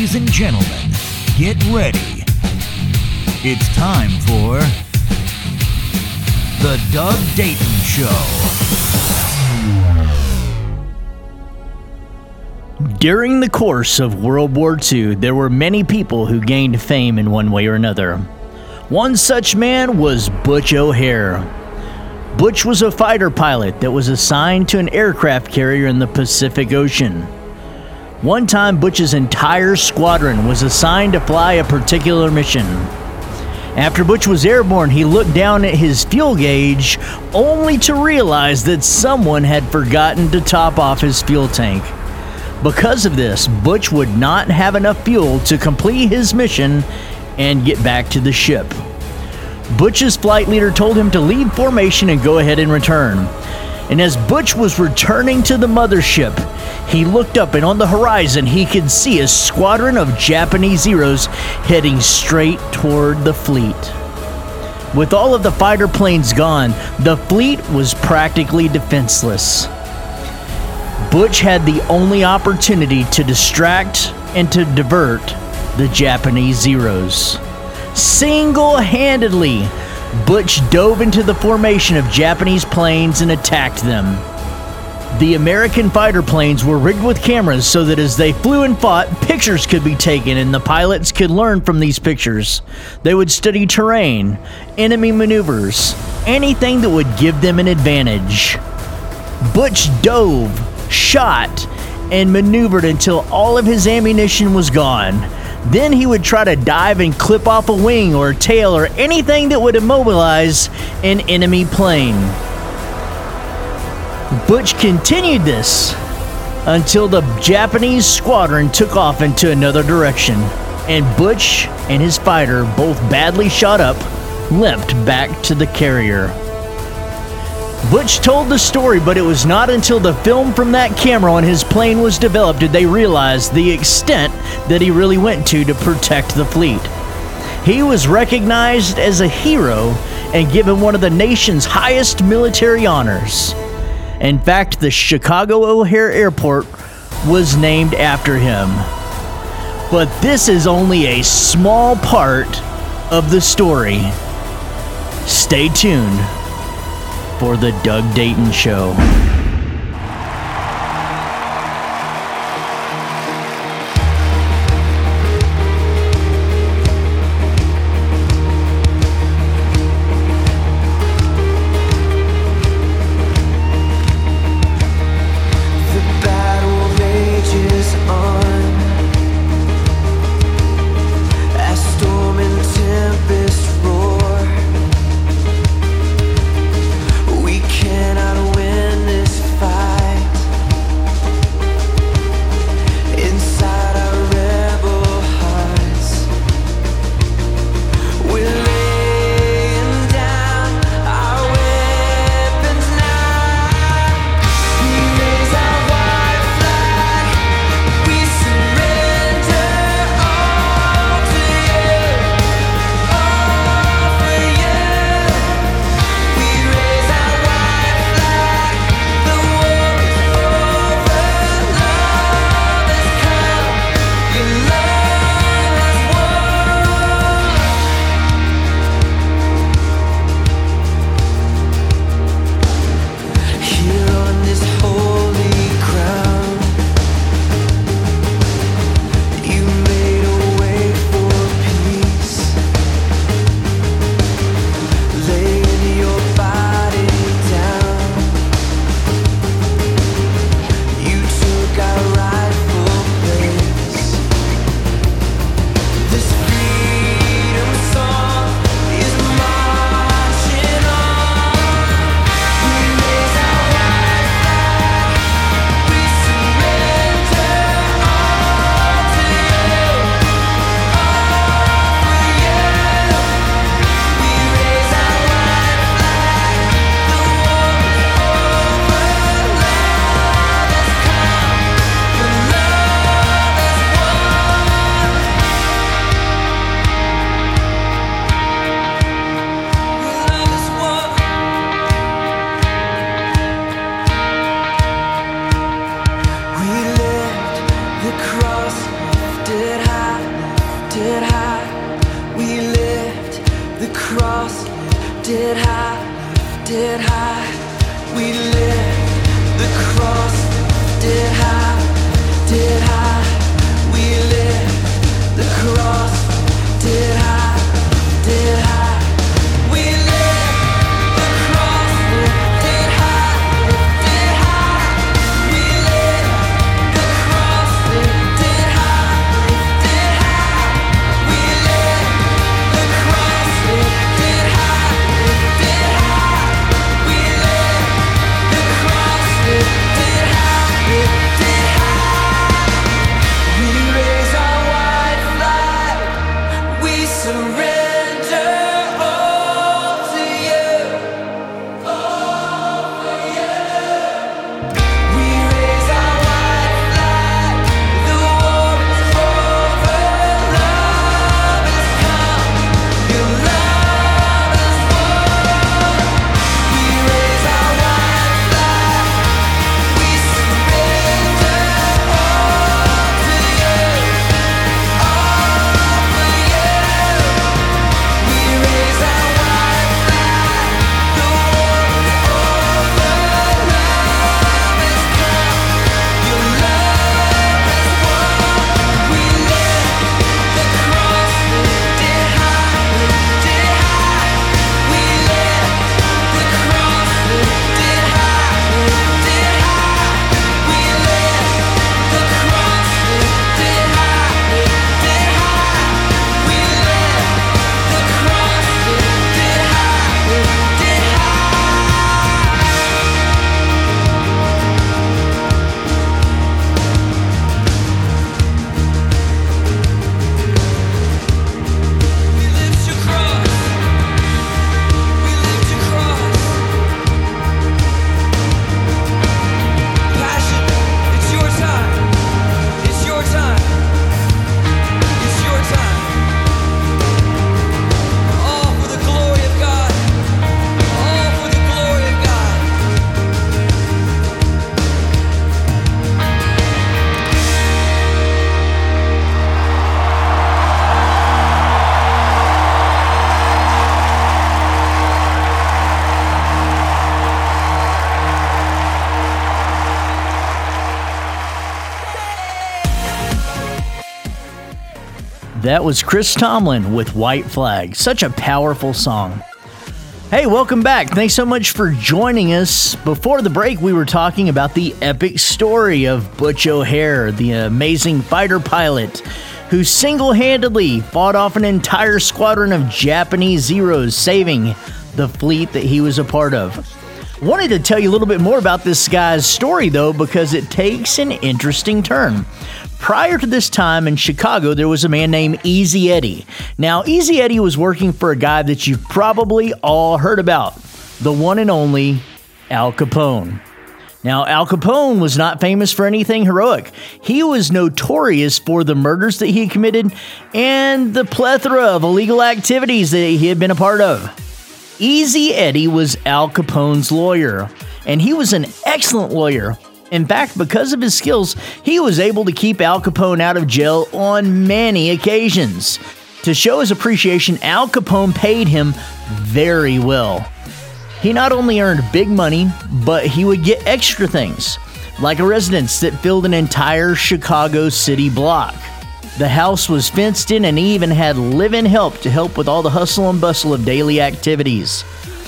Ladies and gentlemen, get ready. It's time for The Doug Dayton Show. During the course of World War II, there were many people who gained fame in one way or another. One such man was Butch O'Hare. Butch was a fighter pilot that was assigned to an aircraft carrier in the Pacific Ocean. One time, Butch's entire squadron was assigned to fly a particular mission. After Butch was airborne, he looked down at his fuel gauge only to realize that someone had forgotten to top off his fuel tank. Because of this, Butch would not have enough fuel to complete his mission and get back to the ship. Butch's flight leader told him to leave formation and go ahead and return. And as Butch was returning to the mothership, he looked up and on the horizon he could see a squadron of Japanese Zeros heading straight toward the fleet. With all of the fighter planes gone, the fleet was practically defenseless. Butch had the only opportunity to distract and to divert the Japanese Zeros. Single-handedly, Butch dove into the formation of Japanese planes and attacked them. The American fighter planes were rigged with cameras so that as they flew and fought, pictures could be taken and the pilots could learn from these pictures. They would study terrain, enemy maneuvers, anything that would give them an advantage. Butch dove, shot, and maneuvered until all of his ammunition was gone. Then he would try to dive and clip off a wing or a tail or anything that would immobilize an enemy plane. Butch continued this until the Japanese squadron took off into another direction, and Butch and his fighter, both badly shot up, limped back to the carrier. Butch told the story, but it was not until the film from that camera on his plane was developed did they realize the extent that he really went to protect the fleet. He was recognized as a hero and given one of the nation's highest military honors. In fact, the Chicago O'Hare Airport was named after him. But this is only a small part of the story. Stay tuned for The Doug Dayton Show. Cannot win this lifted high, lifted high. We lift the cross, lifted high, lifted high. We lift the cross, lifted high, lifted high. We lift the cross, lifted high, lifted high. We lift the cross, lifted high, lifted high. We lift the cross, lifted high, lifted high. We lift the cross, lifted high, lifted high. We raise our white flag, we surrender. That was Chris Tomlin with White Flag. Such a powerful song. Hey, welcome back. Thanks so much for joining us. Before the break, we were talking about the epic story of Butch O'Hare, the amazing fighter pilot who single-handedly fought off an entire squadron of Japanese Zeros, saving the fleet that he was a part of. Wanted to tell you a little bit more about this guy's story, though, because it takes an interesting turn. Prior to this time in Chicago, there was a man named Easy Eddie. Now, Easy Eddie was working for a guy that you've probably all heard about, the one and only Al Capone. Now, Al Capone was not famous for anything heroic. He was notorious for the murders that he had committed and the plethora of illegal activities that he had been a part of. Easy Eddie was Al Capone's lawyer, and he was an excellent lawyer. In fact, because of his skills, he was able to keep Al Capone out of jail on many occasions. To show his appreciation, Al Capone paid him very well. He not only earned big money, but he would get extra things, like a residence that filled an entire Chicago city block. The house was fenced in, and he even had live-in help to help with all the hustle and bustle of daily activities.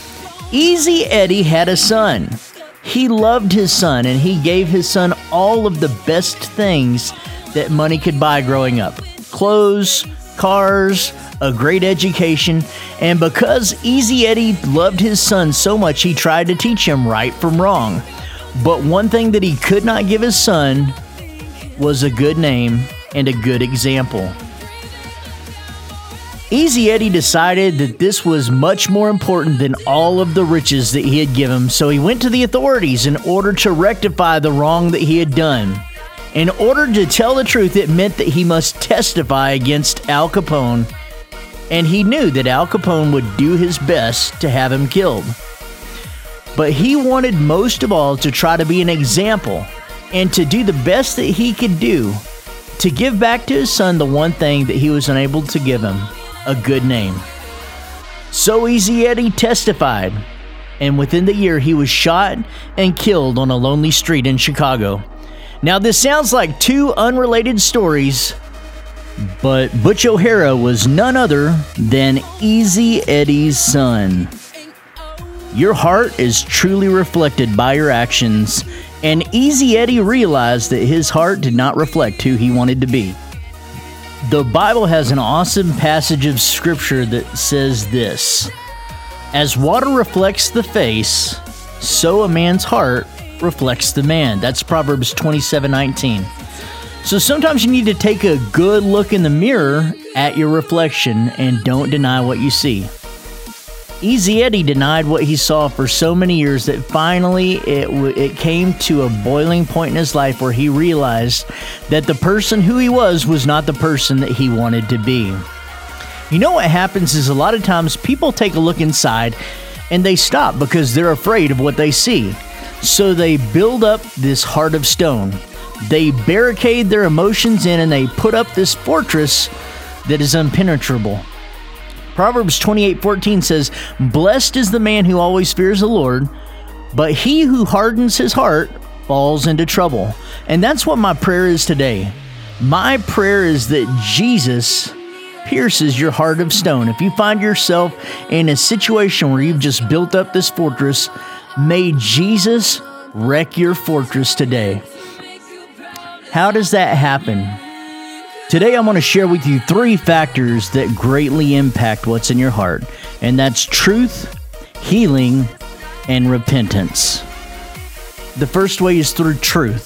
Easy Eddie had a son. He loved his son, and he gave his son all of the best things that money could buy growing up. Clothes, cars, a great education, and because Easy Eddie loved his son so much, he tried to teach him right from wrong. But one thing that he could not give his son was a good name and a good example. Easy Eddie decided that this was much more important than all of the riches that he had given him, so he went to the authorities in order to rectify the wrong that he had done. In order to tell the truth, it meant that he must testify against Al Capone, and he knew that Al Capone would do his best to have him killed. But he wanted most of all to try to be an example and to do the best that he could do to give back to his son the one thing that he was unable to give him: a good name. So Easy Eddie testified, and within the year he was shot and killed on a lonely street in Chicago. Now this sounds like two unrelated stories, but Butch O'Hara was none other than Easy Eddie's son. Your heart is truly reflected by your actions, and Easy Eddie realized that his heart did not reflect who he wanted to be. The Bible has an awesome passage of scripture that says this: as water reflects the face, so a man's heart reflects the man. That's Proverbs 27:19. So sometimes you need to take a good look in the mirror at your reflection and don't deny what you see. Easy Eddie denied what he saw for so many years that finally it came to a boiling point in his life where he realized that the person who he was not the person that he wanted to be. You know what happens is a lot of times people take a look inside and they stop because they're afraid of what they see. So they build up this heart of stone. They barricade their emotions in and they put up this fortress that is impenetrable. Proverbs 28:14 says, "Blessed is the man who always fears the Lord, but he who hardens his heart falls into trouble." And that's what my prayer is today. My prayer is that Jesus pierces your heart of stone. If you find yourself in a situation where you've just built up this fortress, may Jesus wreck your fortress today. How does that happen? Today I want to share with you 3 factors that greatly impact what's in your heart, and that's truth, healing, and repentance. The first way is through truth.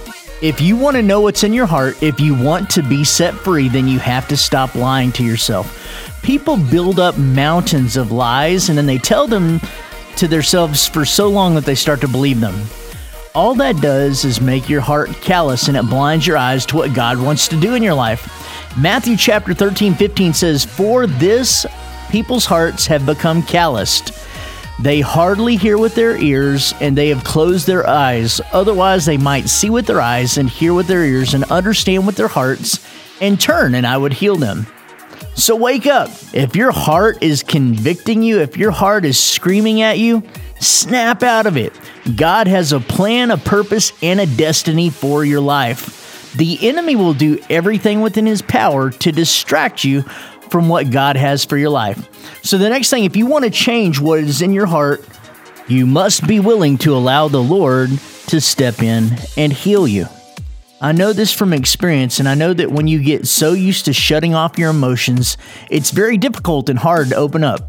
If you want to know what's in your heart, if you want to be set free, then you have to stop lying to yourself. People build up mountains of lies and then they tell them to themselves for so long that they start to believe them. All that does is make your heart callous and it blinds your eyes to what God wants to do in your life. Matthew chapter 13:15 says, "For this people's hearts have become calloused. They hardly hear with their ears and they have closed their eyes. Otherwise they might see with their eyes and hear with their ears and understand with their hearts and turn and I would heal them." So wake up. If your heart is convicting you, if your heart is screaming at you, snap out of it. God has a plan, a purpose, and a destiny for your life. The enemy will do everything within his power to distract you from what God has for your life. So the next thing, if you want to change what is in your heart, you must be willing to allow the Lord to step in and heal you. I know this from experience, and I know that when you get so used to shutting off your emotions, it's very difficult and hard to open up.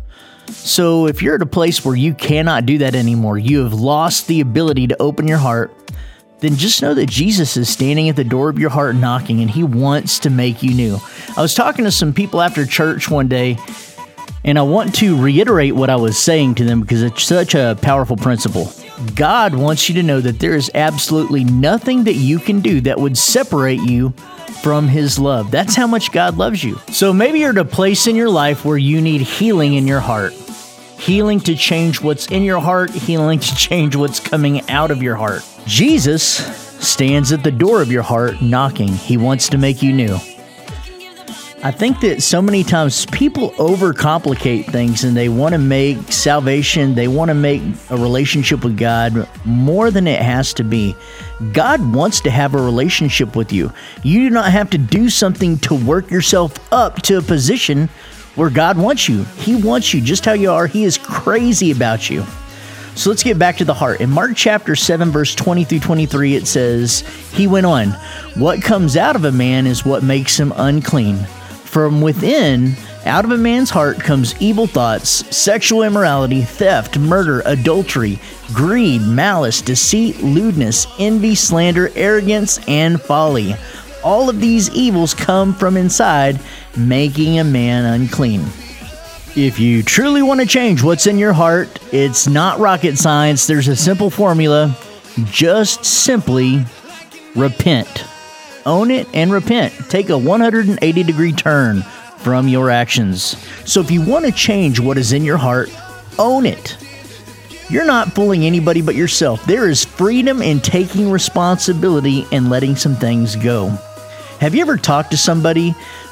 So if you're at a place where you cannot do that anymore, you have lost the ability to open your heart, then just know that Jesus is standing at the door of your heart knocking, and he wants to make you new. I was talking to some people after church one day, and I want to reiterate what I was saying to them because it's such a powerful principle. God wants you to know that there is absolutely nothing that you can do that would separate you from his love. That's how much God loves you. So maybe you're at a place in your life where you need healing in your heart. Healing to change what's in your heart, healing to change what's coming out of your heart. Jesus stands at the door of your heart knocking. He wants to make you new. I think that so many times people overcomplicate things and they want to make salvation, they want to make a relationship with God more than it has to be. God wants to have a relationship with you. You do not have to do something to work yourself up to a position where God wants you. He wants you just how you are. He is crazy about you. So let's get back to the heart. In Mark chapter 7, verse 20 through 23, it says, he went on, "What comes out of a man is what makes him unclean. From within, out of a man's heart comes evil thoughts, sexual immorality, theft, murder, adultery, greed, malice, deceit, lewdness, envy, slander, arrogance, and folly. All of these evils come from inside, making a man unclean." If you truly want to change what's in your heart, it's not rocket science. There's a simple formula. Just simply repent. Own it and repent. Take a 180-degree turn from your actions. So if you want to change what is in your heart, own it. You're not fooling anybody but yourself. There is freedom in taking responsibility and letting some things go. Have you ever talked to somebody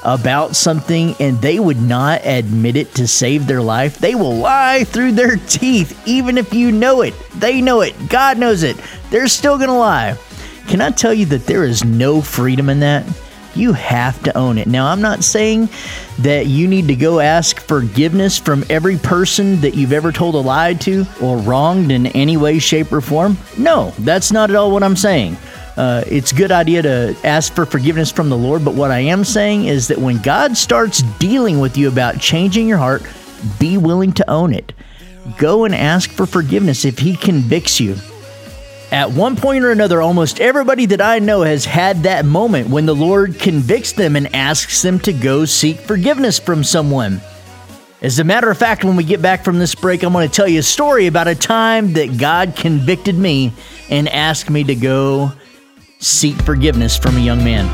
about something and they would not admit it to save their life, they will lie through their teeth, even if you know it. They know it. God knows it. They're still going to lie. Can I tell you that there is no freedom in that? You have to own it. Now, I'm not saying that you need to go ask forgiveness from every person that you've ever told a lie to or wronged in any way, shape, or form. No, that's not at all what I'm saying. It's a good idea to ask for forgiveness from the Lord, but what I am saying is that when God starts dealing with you about changing your heart, be willing to own it. Go and ask for forgiveness if He convicts you. At one point or another, almost everybody that I know has had that moment when the Lord convicts them and asks them to go seek forgiveness from someone. As a matter of fact, when we get back from this break, I'm going to tell you a story about a time that God convicted me and asked me to go seek forgiveness from a young man.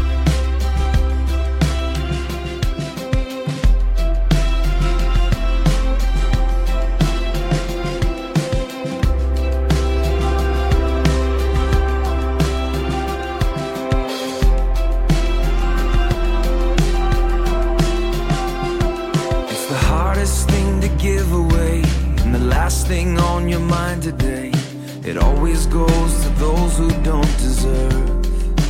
Thing on your mind today, it always goes to those who don't deserve.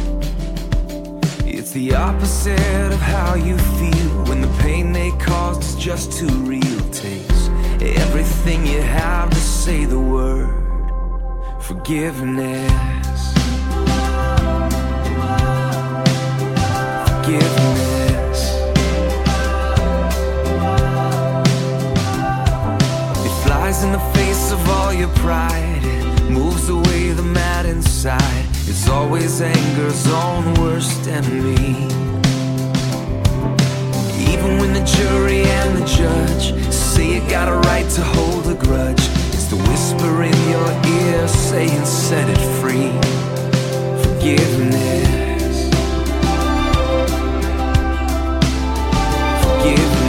It's the opposite of how you feel when the pain they caused is just too real. Takes everything you have to say the word forgiveness. Forgiveness. It flies in the face of all your pride, it moves away the mad inside. It's always anger's own worst enemy. Even when the jury and the judge say you got a right to hold a grudge, it's the whisper in your ear saying set it free. Forgiveness. Forgiveness.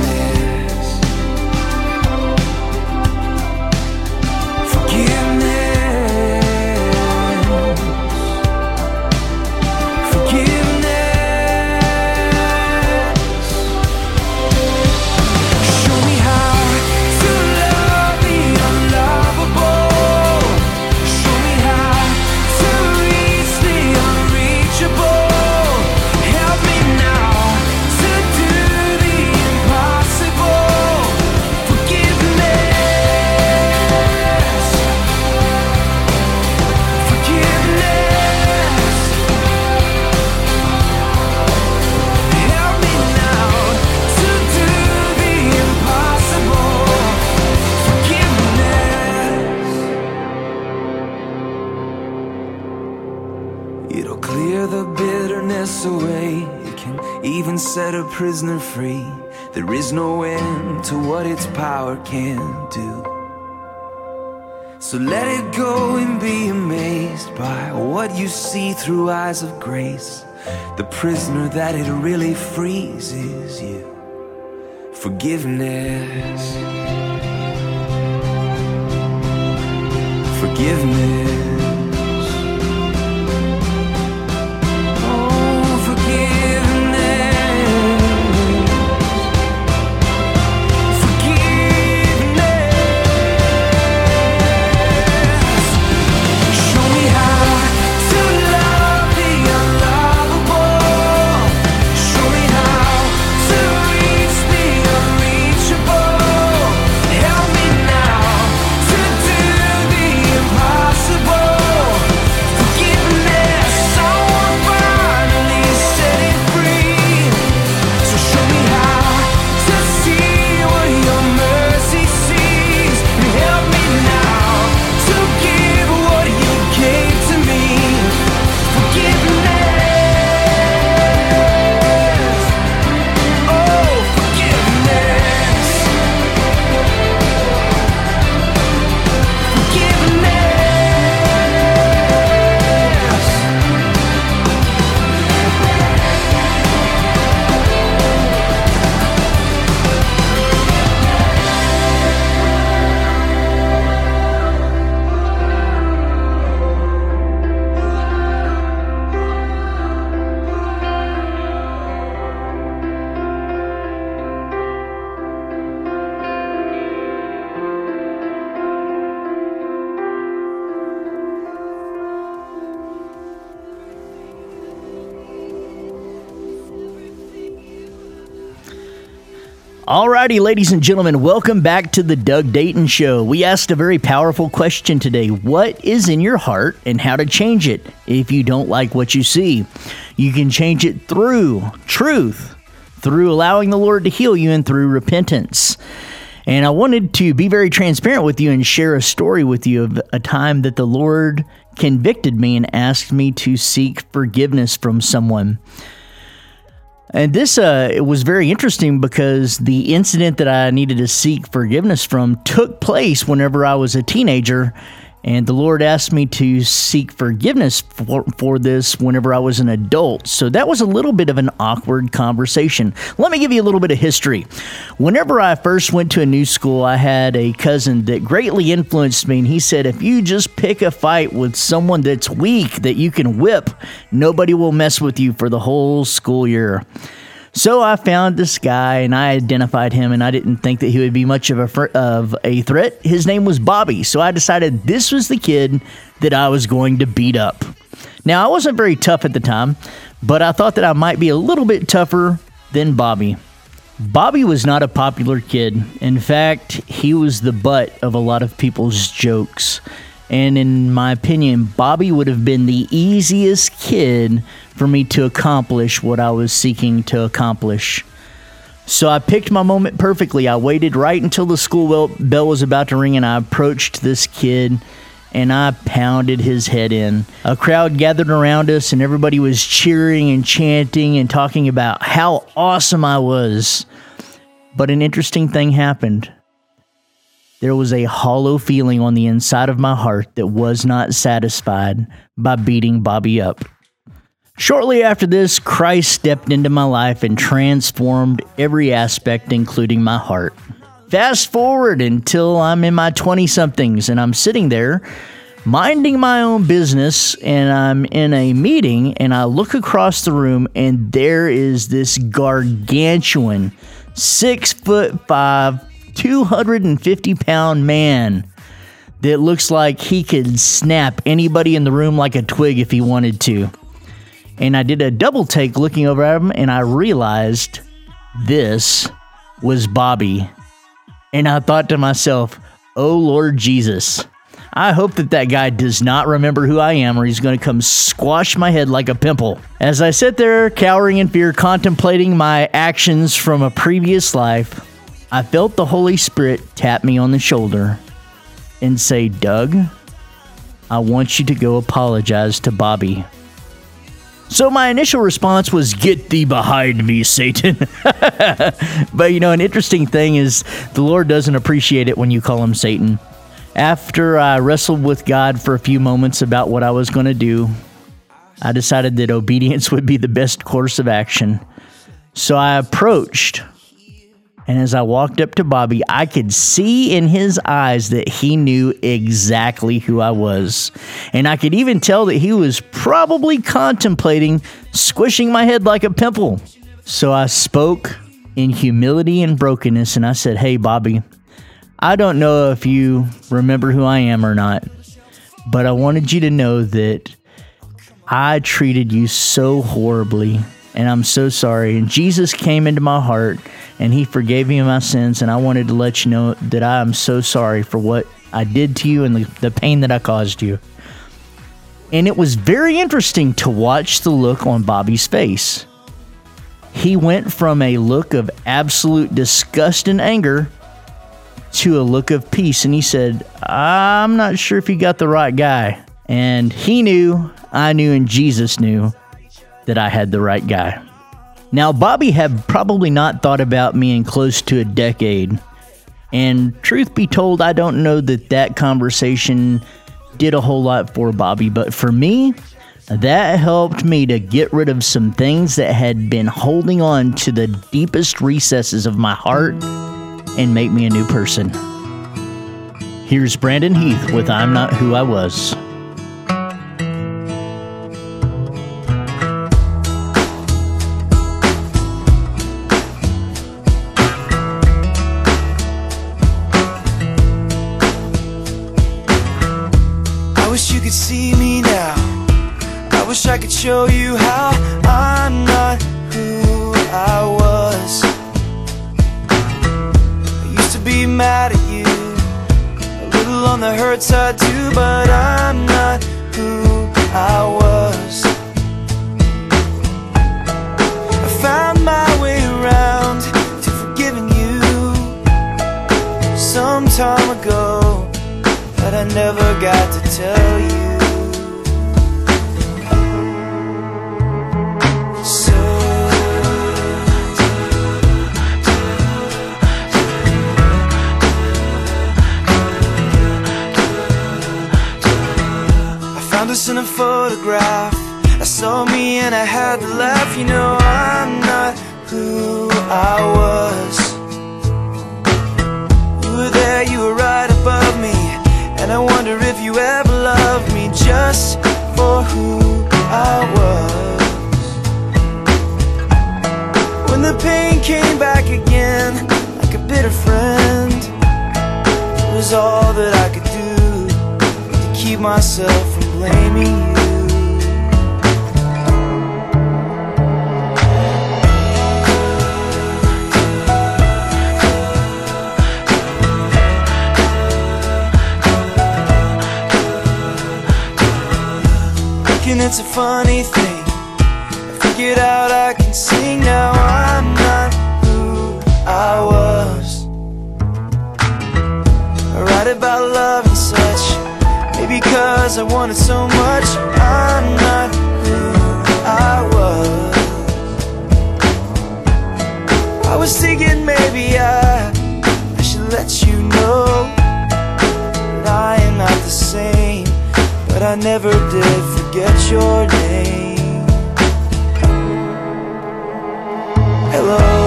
It'll clear the bitterness away. It can even set a prisoner free. There is no end to what its power can do. So let it go and be amazed by what you see through eyes of grace. The prisoner that it really frees is you. Forgiveness. Forgiveness. Impossible. Alrighty, ladies and gentlemen, welcome back to the Doug Dayton Show. We asked a very powerful question today. What is in your heart and how to change it if you don't like what you see? You can change it through truth, through allowing the Lord to heal you, and through repentance. And I wanted to be very transparent with you and share a story with you of a time that the Lord convicted me and asked me to seek forgiveness from someone. And this it was very interesting because the incident that I needed to seek forgiveness from took place whenever I was a teenager, and the Lord asked me to seek forgiveness for this whenever I was an adult. So that was a little bit of an awkward conversation. Let me give you a little bit of history. Whenever I first went to a new school, I had a cousin that greatly influenced me, and he said, if you just pick a fight with someone that's weak that you can whip, nobody will mess with you for the whole school year. So I found this guy, and I identified him, and I didn't think that he would be much of a threat. His name was Bobby, so I decided this was the kid that I was going to beat up. Now, I wasn't very tough at the time, but I thought that I might be a little bit tougher than Bobby. Bobby was not a popular kid. In fact, he was the butt of a lot of people's jokes. And in my opinion, Bobby would have been the easiest kid for me to accomplish what I was seeking to accomplish. So I picked my moment perfectly. I waited right until the school bell was about to ring, and I approached this kid, and I pounded his head in. A crowd gathered around us, and everybody was cheering and chanting and talking about how awesome I was. But an interesting thing happened. There was a hollow feeling on the inside of my heart that was not satisfied by beating Bobby up. Shortly after this, Christ stepped into my life and transformed every aspect, including my heart. Fast forward until I'm in my 20-somethings, and I'm sitting there minding my own business, and I'm in a meeting, and I look across the room, and there is this gargantuan 6'5", 250-pound man that looks like he could snap anybody in the room like a twig if he wanted to. And I did a double take looking over at him, and I realized this was Bobby. And I thought to myself, oh Lord Jesus, I hope that guy does not remember who I am, or he's going to come squash my head like a pimple. As I sit there cowering in fear, contemplating my actions from a previous life, I felt the Holy Spirit tap me on the shoulder and say, Doug, I want you to go apologize to Bobby. So my initial response was, get thee behind me, Satan. But an interesting thing is the Lord doesn't appreciate it when you call him Satan. After I wrestled with God for a few moments about what I was going to do, I decided that obedience would be the best course of action. So I approached, and as I walked up to Bobby, I could see in his eyes that he knew exactly who I was. And I could even tell that he was probably contemplating squishing my head like a pimple. So I spoke in humility and brokenness, and I said, hey, Bobby, I don't know if you remember who I am or not, but I wanted you to know that I treated you so horribly, and I'm so sorry. And Jesus came into my heart, and he forgave me my sins, and I wanted to let you know that I am so sorry for what I did to you and the pain that I caused you. And it was very interesting to watch the look on Bobby's face. He went from a look of absolute disgust and anger to a look of peace, and he said, I'm not sure if you got the right guy. And he knew, I knew, and Jesus knew that I had the right guy. Now, Bobby had probably not thought about me in close to a decade. And truth be told, I don't know that conversation did a whole lot for Bobby. But for me, that helped me to get rid of some things that had been holding on to the deepest recesses of my heart and make me a new person. Here's Brandon Heath with I'm Not Who I Was. See me now. I wish I could show you how I'm not who I was. mad at you, a little on the hurt side too, but I'm not who I was. I found my way around to forgiving you some time ago, but I never got to tell you. Found us in a photograph. I saw me and I had to laugh. You know I'm not who I was. You were there, you were right above me, and I wonder if you ever loved me just for who I was. When the pain came back again, like a bitter friend, it was all that I could do to keep myself from blaming you. Thinking it's a funny thing, I figured out I can sing now. I'm not who I was. I write about love and such, maybe because I wanted so much. I'm not who I was. I was thinking maybe I should let you know that I am not the same, but I never did forget your name. Hello.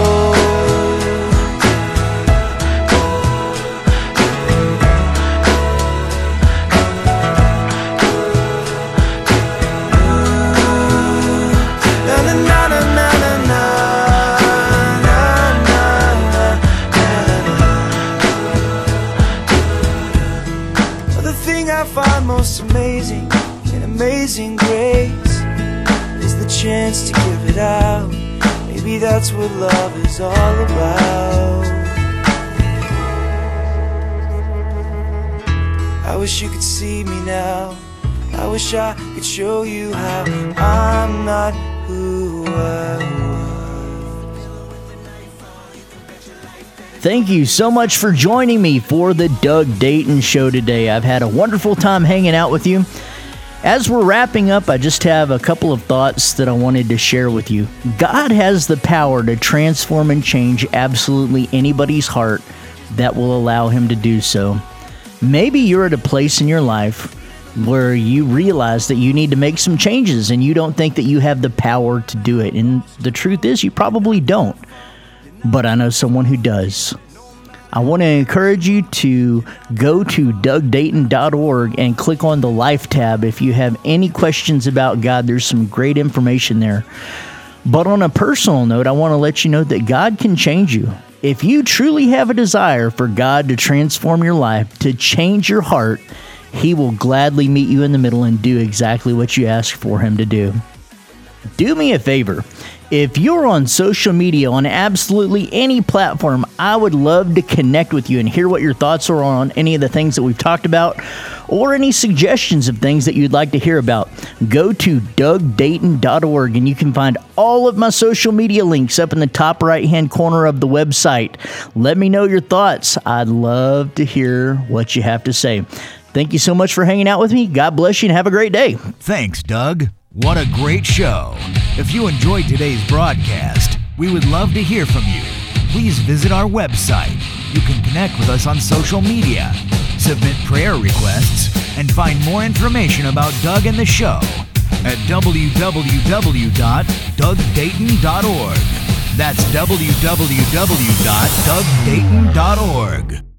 I find most amazing in Amazing Grace is the chance to give it out. Maybe that's what love is all about. I wish you could see me now. I wish I could show you how I'm not who I was. Thank you so much for joining me for the Doug Dayton Show today. I've had a wonderful time hanging out with you. As we're wrapping up, I just have a couple of thoughts that I wanted to share with you. God has the power to transform and change absolutely anybody's heart that will allow Him to do so. Maybe you're at a place in your life where you realize that you need to make some changes and you don't think that you have the power to do it. And the truth is, you probably don't. But I know someone who does. I want to encourage you to go to DougDayton.org and click on the Life tab if you have any questions about God. There's some great information there. But on a personal note, I want to let you know that God can change you. If you truly have a desire for God to transform your life, to change your heart, He will gladly meet you in the middle and do exactly what you ask for Him to do. Do me a favor. If you're on social media, on absolutely any platform, I would love to connect with you and hear what your thoughts are on any of the things that we've talked about or any suggestions of things that you'd like to hear about. Go to DougDayton.org and you can find all of my social media links up in the top right-hand corner of the website. Let me know your thoughts. I'd love to hear what you have to say. Thank you so much for hanging out with me. God bless you and have a great day. Thanks, Doug. What a great show. If you enjoyed today's broadcast, we would love to hear from you. Please visit our website. You can connect with us on social media, submit prayer requests, and find more information about Doug and the show at www.DougDayton.org. That's www.DougDayton.org.